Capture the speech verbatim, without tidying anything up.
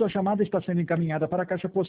sua chamada está sendo encaminhada para a caixa postal